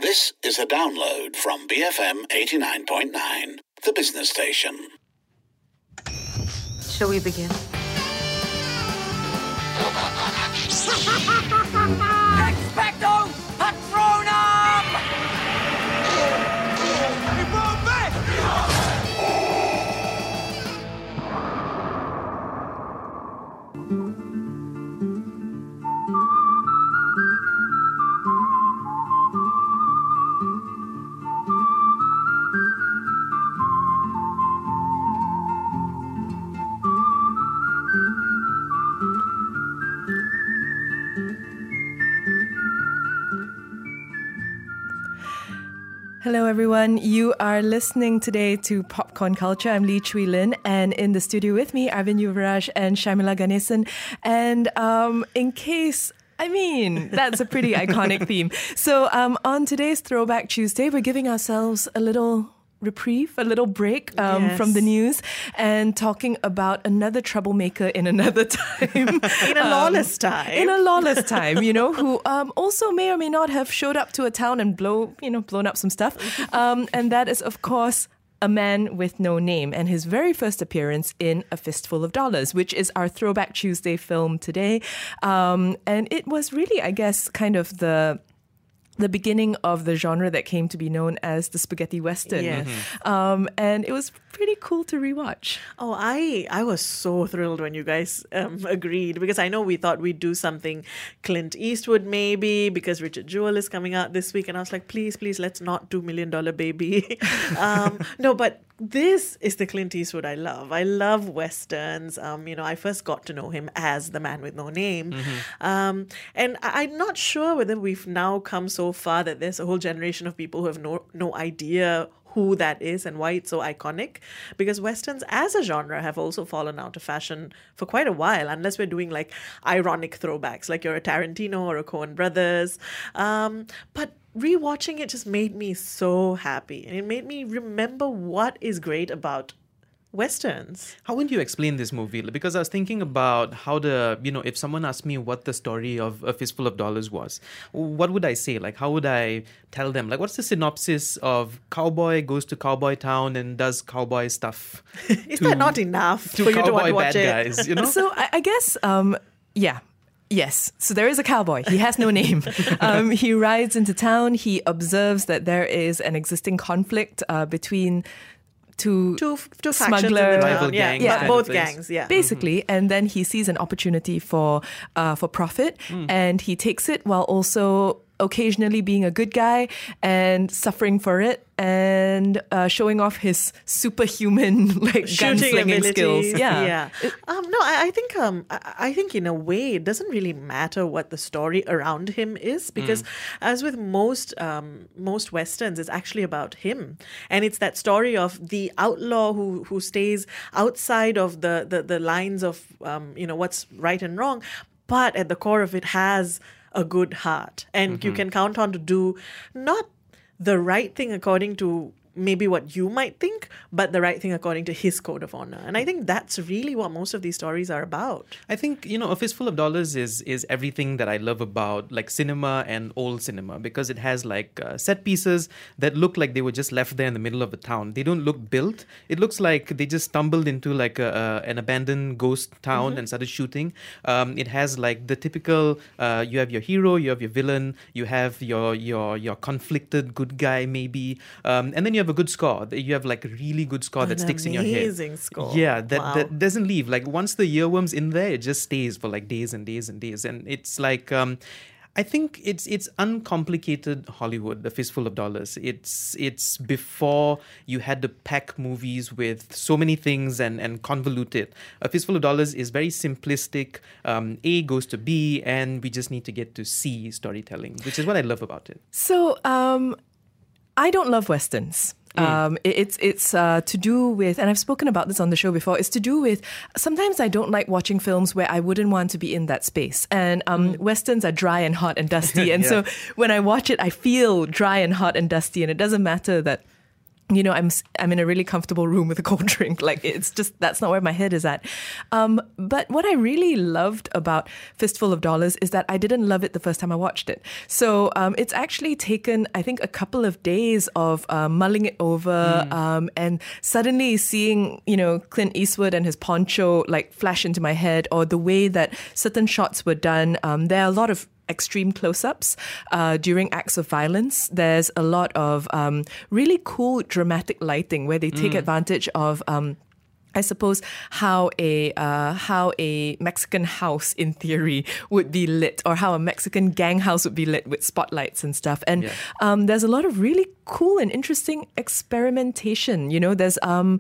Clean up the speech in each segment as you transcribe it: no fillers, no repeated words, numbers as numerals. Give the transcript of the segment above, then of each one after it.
This is a download from BFM 89.9, the business station. Shall we begin? Expecto Patronum! Hello everyone, you are listening today to Popcorn Culture. I'm Lee Chui Lin, and in the studio with me, Arvind Yuvaraj and Sharmila Ganesan. And that's a pretty iconic theme. So on today's Throwback Tuesday, we're giving ourselves a little reprieve, a little break from the news, and talking about another troublemaker in another time. In a lawless time, who also may or may not have showed up to a town and blown up some stuff. And that is, of course, A Man with No Name, and his very first appearance in A Fistful of Dollars, which is our Throwback Tuesday film today. And it was really, I guess, kind of the beginning of the genre that came to be known as the spaghetti western. Yes. And it was pretty cool to rewatch. Oh, I was so thrilled when you guys agreed, because I know we thought we'd do something Clint Eastwood maybe, because Richard Jewell is coming out this week, and I was like, please, let's not do $1 Million Baby. No, but this is the Clint Eastwood I love. I love westerns. I first got to know him as The Man with No Name. And I'm not sure whether we've now come so far that there's a whole generation of people who have no idea who that is and why it's so iconic, because westerns as a genre have also fallen out of fashion for quite a while, unless we're doing like ironic throwbacks like you're a Tarantino or a Coen Brothers. But rewatching it just made me so happy, and it made me remember what is great about westerns. How would you explain this movie? Because I was thinking about how if someone asked me what the story of A Fistful of Dollars was, what would I say? Like, how would I tell them? Like, what's the synopsis of cowboy goes to cowboy town and does cowboy stuff? Is that not enough for you to watch bad it? Guys, So I guess, Yes, so there is a cowboy. He has no name. He rides into town. He observes that there is an existing conflict between two smuggler rival gangs, but both gangs, basically. And then he sees an opportunity for profit, and he takes it while also occasionally being a good guy and suffering for it, and showing off his superhuman gunslinging skills. I think in a way it doesn't really matter what the story around him is, because as with most westerns, it's actually about him, and it's that story of the outlaw who stays outside of the lines of what's right and wrong, but at the core of it has a good heart, and you can count on to do not the right thing according to maybe what you might think, but the right thing according to his code of honor. And I think that's really what most of these stories are about. I think, A Fistful of Dollars is everything that I love about like cinema and old cinema, because it has like set pieces that look like they were just left there in the middle of a town. They don't look built. It looks like they just stumbled into like an abandoned ghost town and started shooting. It has like the typical, you have your hero, you have your villain, you have your conflicted good guy maybe, and then you have a good score. You have like a really good score that sticks in your head. Amazing score. Yeah, that doesn't leave. Like once the earworm's in there, it just stays for like days and days and days. And it's like, I think it's uncomplicated Hollywood, The Fistful of Dollars. It's before you had to pack movies with so many things and convolute it. A Fistful of Dollars is very simplistic. A goes to B, and we just need to get to C storytelling, which is what I love about it. So, I don't love westerns. It's to do with, and I've spoken about this on the show before, it's to do with, sometimes I don't like watching films where I wouldn't want to be in that space. And westerns are dry and hot and dusty. And so when I watch it, I feel dry and hot and dusty. And it doesn't matter that I'm in a really comfortable room with a cold drink. Like, it's just, that's not where my head is at. But what I really loved about Fistful of Dollars is that I didn't love it the first time I watched it. So it's actually taken, I think, a couple of days of mulling it over and suddenly seeing, Clint Eastwood and his poncho like flash into my head, or the way that certain shots were done. There are a lot of extreme close-ups during acts of violence. There's a lot of really cool dramatic lighting where they take advantage of I suppose how a Mexican house in theory would be lit, or how a Mexican gang house would be lit with spotlights and stuff. And there's a lot of really cool and interesting experimentation. There's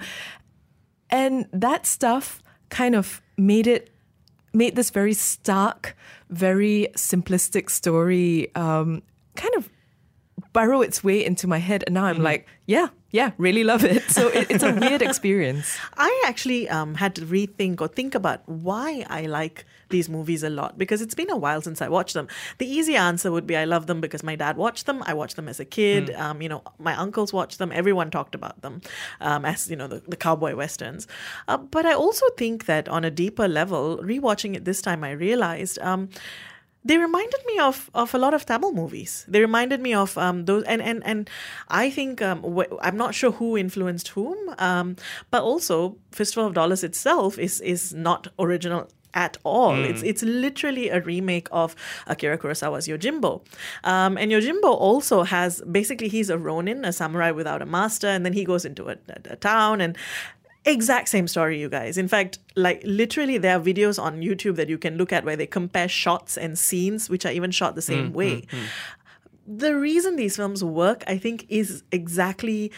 and that stuff kind of made this very stark, very simplistic story kind of burrow its way into my head. And now I'm like, yeah, really love it. So it's a weird experience. I actually had to rethink or think about why I like these movies a lot, because it's been a while since I watched them. The easy answer would be I love them because my dad watched them. I watched them as a kid. My uncles watched them. Everyone talked about them as, the cowboy westerns. But I also think that on a deeper level, rewatching it this time, I realized they reminded me of a lot of Tamil movies. They reminded me of those, and I think I'm not sure who influenced whom, but also Fistful of Dollars itself is not original at all. It's literally a remake of Akira Kurosawa's Yojimbo. And Yojimbo also has, basically he's a ronin, a samurai without a master, and then he goes into a town, and exact same story, you guys. In fact, like literally there are videos on YouTube that you can look at where they compare shots and scenes which are even shot the same way. The reason these films work, I think, is exactly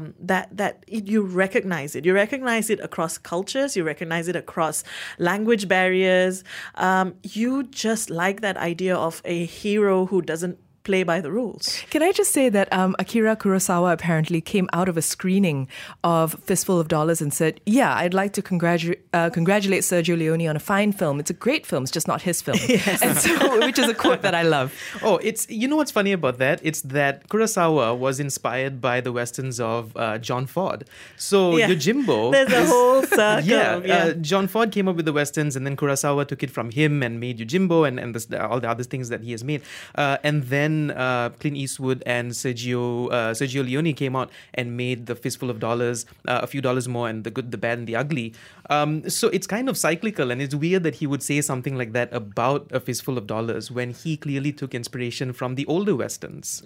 you recognize it. You recognize it across cultures. You recognize it across language barriers. You just like that idea of a hero who doesn't play by the rules. Can I just say that Akira Kurosawa apparently came out of a screening of Fistful of Dollars and said, I'd like to congratulate Sergio Leone on a fine film. It's a great film. It's just not his film. And so, which is a quote that I love. Oh, it's, what's funny about that? It's that Kurosawa was inspired by the westerns of John Ford. So Yojimbo... There's a whole circle. John Ford came up with the westerns, and then Kurosawa took it from him and made Yojimbo and all the other things that he has made. And then Clint Eastwood and Sergio Leone came out and made the Fistful of Dollars, A Few Dollars More, and The Good, the Bad, and the Ugly. So it's kind of cyclical, and it's weird that he would say something like that about A Fistful of Dollars when he clearly took inspiration from the older westerns.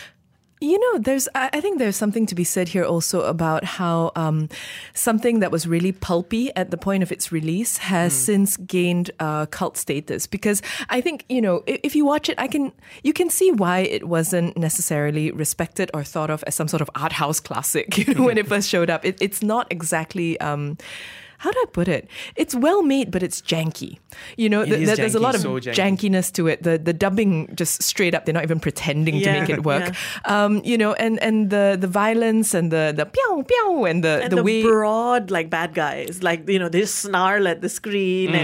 I think there's something to be said here also about how something that was really pulpy at the point of its release has since gained cult status. Because I think, if you watch it, you can see why it wasn't necessarily respected or thought of as some sort of art house classic when it first showed up. It's not exactly... how do I put it? It's well made, but it's janky. There's a lot of jankiness to it. The dubbing just straight up, they're not even pretending to make it work. And the violence and the pew pew and the way broad like bad guys, like they snarl at the screen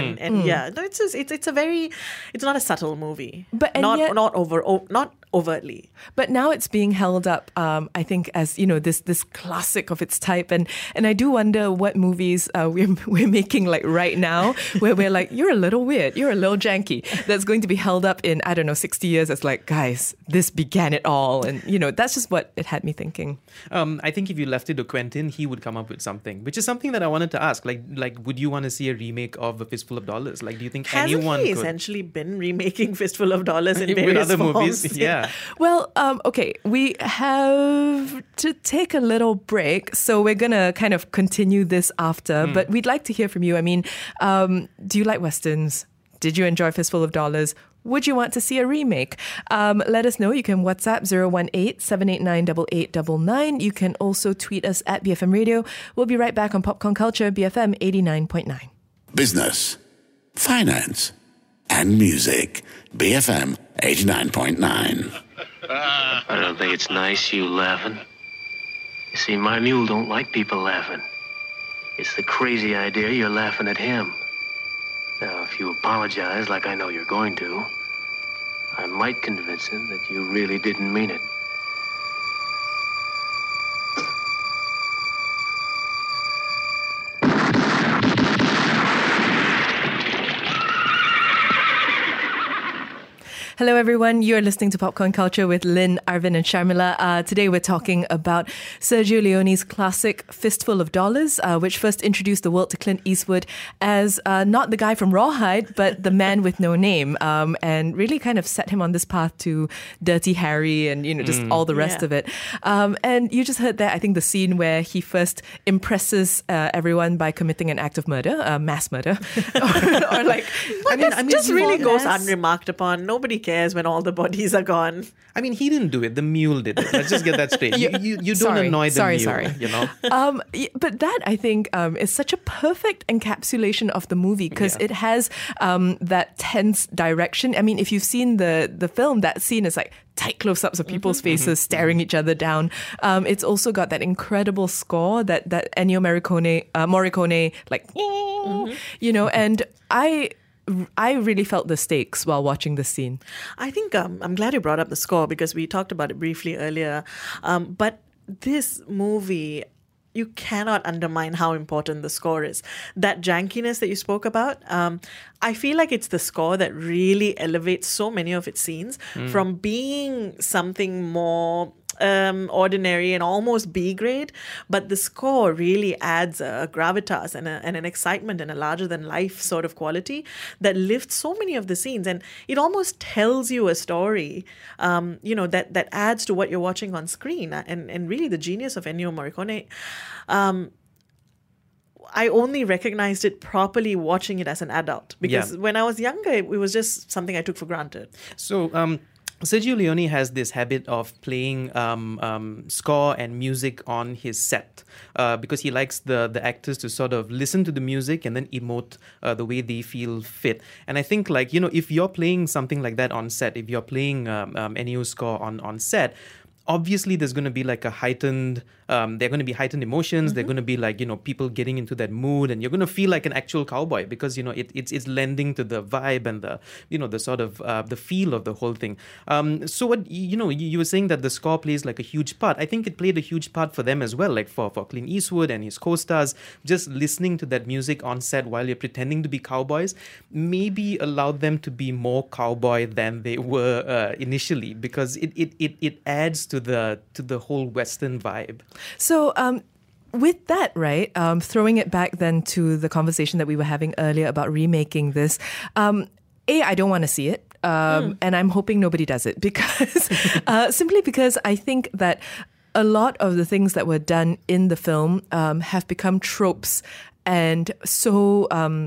it's not a subtle movie, but not overtly. But now it's being held up, I think, as this classic of its type, and I do wonder what movies we're making like right now, where we're like, you're a little weird, you're a little janky, that's going to be held up in 60 years as like, guys, this began it all, and that's just what it had me thinking. I think if you left it to Quentin, he would come up with something, which is something that I wanted to ask. Like, would you want to see a remake of A Fistful of Dollars? Like, do you think anyone could? Essentially been remaking Fistful of Dollars in various with other forms? movies? Yeah. Well, okay, we have to take a little break, so we're going to kind of continue this after, but we'd like to hear from you. I mean, do you like westerns? Did you enjoy Fistful of Dollars? Would you want to see a remake? Let us know. You can WhatsApp 018-789-8899. You can also tweet us at BFM Radio. We'll be right back on Popcorn Culture, BFM 89.9. Business, finance, and music. BFM 89.9. I don't think it's nice you laughing. You see, my mule don't like people laughing. It's the crazy idea you're laughing at him. Now, if you apologize like I know you're going to, I might convince him that you really didn't mean it. Hello, everyone. You're listening to Popcorn Culture with Lynn, Arvin, and Sharmila. Today, we're talking about Sergio Leone's classic Fistful of Dollars, which first introduced the world to Clint Eastwood as not the guy from Rawhide, but the man with no name, and really kind of set him on this path to Dirty Harry and just all the rest of it. And you just heard that, I think, the scene where he first impresses everyone by committing an act of murder, mass murder, or like, just really goes unremarked upon. Nobody cares when all the bodies are gone. I mean, he didn't do it. The mule did it. Let's just get that straight. You don't annoy the mule, you know? But that, I think, is such a perfect encapsulation of the movie because it has that tense direction. I mean, if you've seen the film, that scene is like tight close-ups of people's faces staring each other down. It's also got that incredible score that Ennio Morricone, like, and I really felt the stakes while watching this scene. I think I'm glad you brought up the score because we talked about it briefly earlier. But this movie, you cannot undermine how important the score is. That jankiness that you spoke about, I feel like it's the score that really elevates so many of its scenes from being something more ordinary and almost B grade, but the score really adds a gravitas and an excitement and a larger than life sort of quality that lifts so many of the scenes, and it almost tells you a story, that adds to what you're watching on screen, and really the genius of Ennio Morricone. I only recognized it properly watching it as an adult because when I was younger, it was just something I took for granted. So, Sergio Leone has this habit of playing score and music on his set because he likes the actors to sort of listen to the music and then emote the way they feel fit. And I think, like, if you're playing something like that on set, if you're playing Ennio's score on set, obviously there's going to be like a heightened there are going to be heightened emotions. They're going to be like, people getting into that mood, and you're going to feel like an actual cowboy because, it's lending to the vibe and the, the sort of the feel of the whole thing. So what, you were saying that the score plays like a huge part. I think it played a huge part for them as well, like for Clint Eastwood and his co-stars. Just listening to that music on set while you're pretending to be cowboys maybe allowed them to be more cowboy than they were initially, because it adds to the whole Western vibe. So, with that, right, throwing it back then to the conversation that we were having earlier about remaking this, I don't want to see it. And I'm hoping nobody does it because simply because I think that a lot of the things that were done in the film have become tropes and so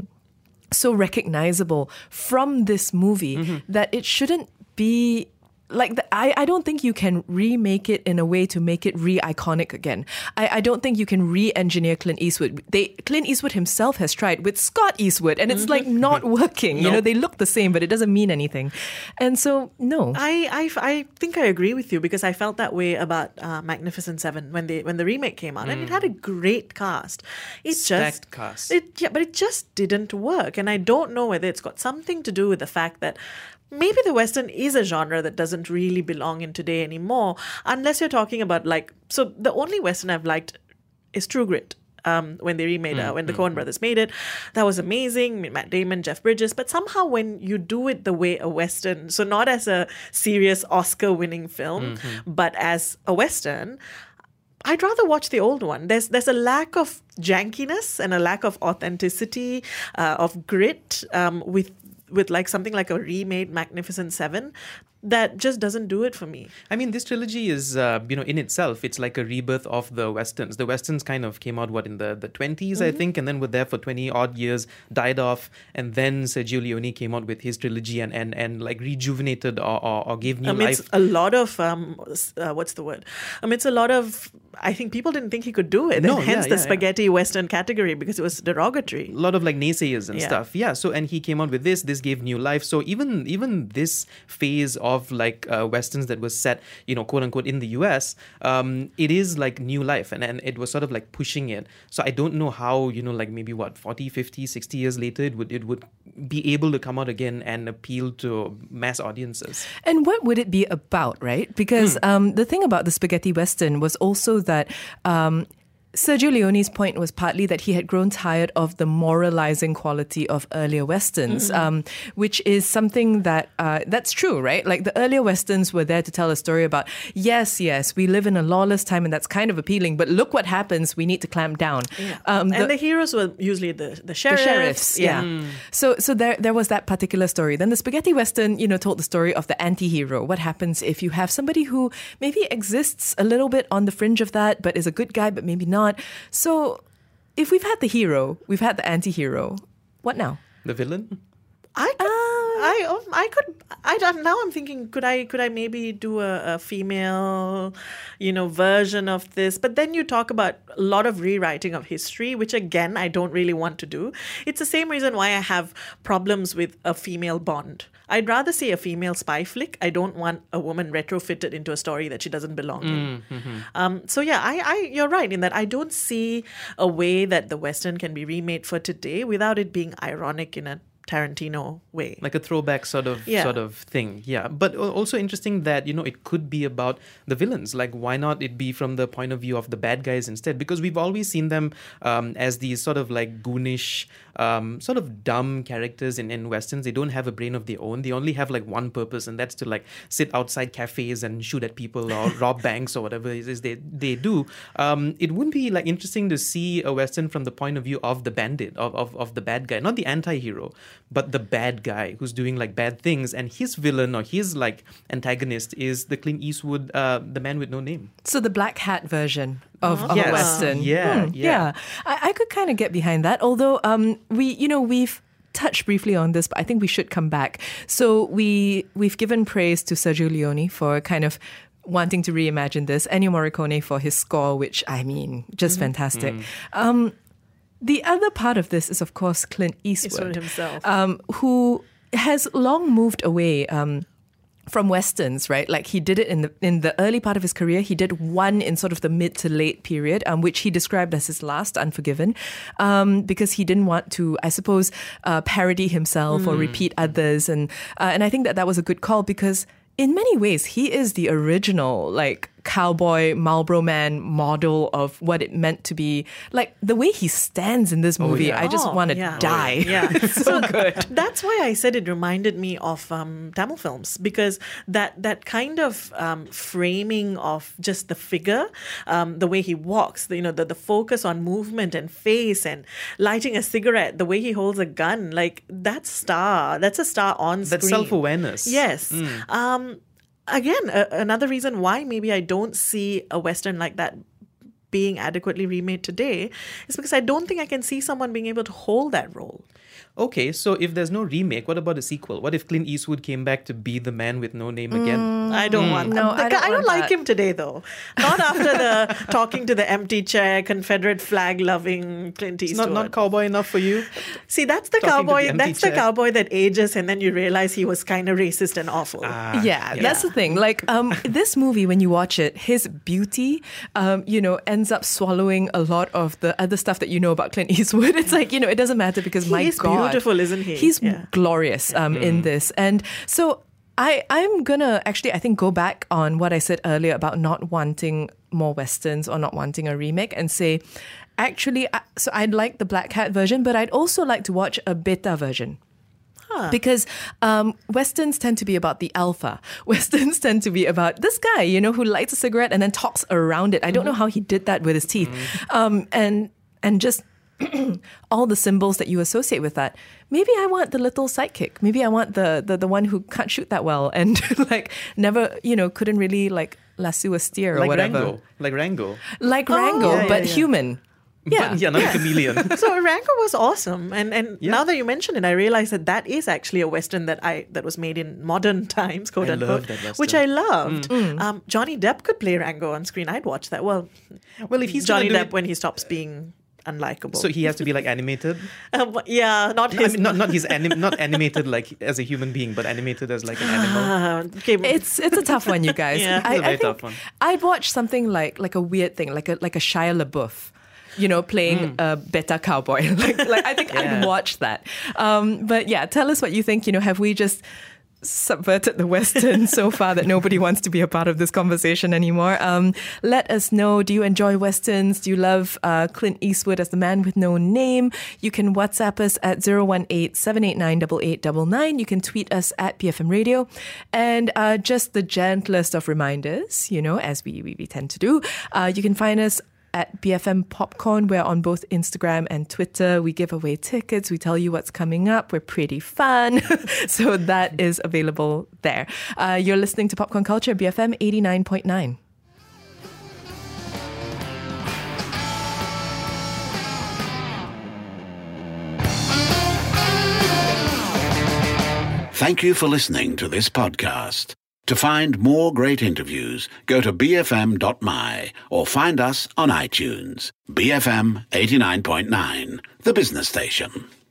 recognizable from this movie that it shouldn't be like I don't think you can remake it in a way to make it re-iconic again. I don't think you can re-engineer Clint Eastwood. Clint Eastwood himself has tried with Scott Eastwood, and it's like not working. Nope. They look the same, but it doesn't mean anything. And so, no. I think I agree with you because I felt that way about Magnificent Seven when the remake came out, and it had a great cast. Stacked cast. But it just didn't work, and I don't know whether it's got something to do with the fact that maybe the Western is a genre that doesn't really belong in today anymore, unless you're talking about so the only Western I've liked is True Grit. When they remade when the Coen brothers made it, that was amazing. Matt Damon, Jeff Bridges, but somehow when you do it the way a Western, so not as a serious Oscar-winning film, but as a Western, I'd rather watch the old one. There's a lack of jankiness and a lack of authenticity, of grit with like something like a remade Magnificent Seven that just doesn't do it for me. I mean, this trilogy is, in itself, it's like a rebirth of the Westerns. The Westerns kind of came out, in the 20s, I think, and then were there for 20-odd years, died off, and then Sergio Leone came out with his trilogy and like rejuvenated or gave new life. It's a lot of, what's the word? It's a lot of, I think people didn't think he could do it, and hence the spaghetti Western category because it was derogatory. A lot of like naysayers and stuff. Yeah, so, and he came out with this gave new life. So even this phase of like Westerns that was set, quote unquote, in the US, it is like new life, and it was sort of like pushing it. So I don't know how, like maybe 40, 50, 60 years later it would be able to come out again and appeal to mass audiences. And what would it be about, right? Because the thing about the spaghetti Western was also that Sergio Leone's point was partly that he had grown tired of the moralizing quality of earlier Westerns, which is something that that's true, right? Like the earlier Westerns were there to tell a story about, yes, we live in a lawless time and that's kind of appealing, but look what happens, we need to clamp down. Yeah. And the heroes were usually the sheriffs. The sheriffs, yeah. So there was that particular story. Then the spaghetti Western, told the story of the anti-hero. What happens if you have somebody who maybe exists a little bit on the fringe of that, but is a good guy, but maybe not. So if we've had the hero, we've had the anti-hero, what now? The villain? Now I'm thinking, could I maybe do a female, version of this? But then you talk about a lot of rewriting of history, which again, I don't really want to do. It's the same reason why I have problems with a female Bond. I'd rather see a female spy flick. I don't want a woman retrofitted into a story that she doesn't belong in. So yeah, you're right in that I don't see a way that the Western can be remade for today without it being ironic in a Tarantino way. Like a throwback sort of thing. Yeah. But also interesting that, it could be about the villains. Like, why not it be from the point of view of the bad guys instead? Because we've always seen them as these sort of like goonish, sort of dumb characters in Westerns. They don't have a brain of their own. They only have like one purpose, and that's to like sit outside cafes and shoot at people or rob banks or whatever it is they do. It wouldn't be like interesting to see a Western from the point of view of the bandit, of the bad guy, not the anti-hero, but the bad guy who's doing like bad things, and his villain or his like antagonist is the Clint Eastwood, the man with no name. So the black hat version of a Western. Yeah. I could kind of get behind that. Although we've touched briefly on this, but I think we should come back. So we've given praise to Sergio Leone for kind of wanting to reimagine this. Ennio Morricone for his score, which just fantastic. The other part of this is, of course, Clint Eastwood himself, who has long moved away from Westerns, right? Like he did it in the early part of his career. He did one in sort of the mid to late period, which he described as his last, Unforgiven, because he didn't want to, I suppose, parody himself or repeat others. And I think that was a good call because in many ways, he is the original, like, cowboy Marlboro Man model of what it meant to be. Like, the way he stands in this movie, I just want to die. It's so good. That's why I said it reminded me of Tamil films, because that kind of framing of just the figure, the way he walks, the focus on movement and face and lighting a cigarette, the way he holds a gun, like, that's a star on screen. That self-awareness. Yes. Again, another reason why maybe I don't see a Western like that being adequately remade today is because I don't think I can see someone being able to hold that role. Okay, so if there's no remake, what about a sequel? What if Clint Eastwood came back to be the man with no name again? I don't want that. No, I don't like him today, though. Not after the talking to the empty chair, Confederate flag loving Clint Eastwood. It's not cowboy enough for you? See, that's the cowboy. That's the cowboy that ages, and then you realize he was kind of racist and awful. That's the thing. Like this movie, when you watch it, his beauty, ends up swallowing a lot of the other stuff that you know about Clint Eastwood. It's like it doesn't matter because my God, beautiful, isn't he? He's glorious in this. And so I'm going to actually, I think, go back on what I said earlier about not wanting more Westerns or not wanting a remake and say, actually, so I'd like the Black Hat version, but I'd also like to watch a beta version. Because Westerns tend to be about the alpha. Westerns tend to be about this guy, who lights a cigarette and then talks around it. I don't know how he did that with his teeth. And just all the symbols that you associate with that. Maybe I want the little sidekick. Maybe I want the one who can't shoot that well and like never, couldn't really like lasso a steer or whatever. Like Rango. Like Rango, but human. Yeah, not a chameleon. So Rango was awesome, and now that you mention it, I realize that is actually a Western that was made in modern times, quote unquote, which I loved. Johnny Depp could play Rango on screen. I'd watch that. Well, if he's Johnny Depp when he stops being unlikable, so he has to be like animated. Not animated like as a human being, but animated as like an animal. Okay. It's a tough one, you guys. It's a very tough one. I'd watch something like a weird thing, like a Shia LaBeouf. Playing a beta cowboy. like I think I'd watch that. But yeah, tell us what you think. Have we just subverted the Western so far that nobody wants to be a part of this conversation anymore. Let us know, do you enjoy Westerns? Do you love Clint Eastwood as the man with no name? You can WhatsApp us at 018-789-8899. You can tweet us at BFM Radio. And just the gentlest of reminders, as we tend to do, you can find us at BFM Popcorn. We're on both Instagram and Twitter. We give away tickets. We tell you what's coming up. We're pretty fun. So that is available there. You're listening to Popcorn Culture, BFM 89.9. Thank you for listening to this podcast. To find more great interviews, go to bfm.my or find us on iTunes. BFM 89.9, the business station.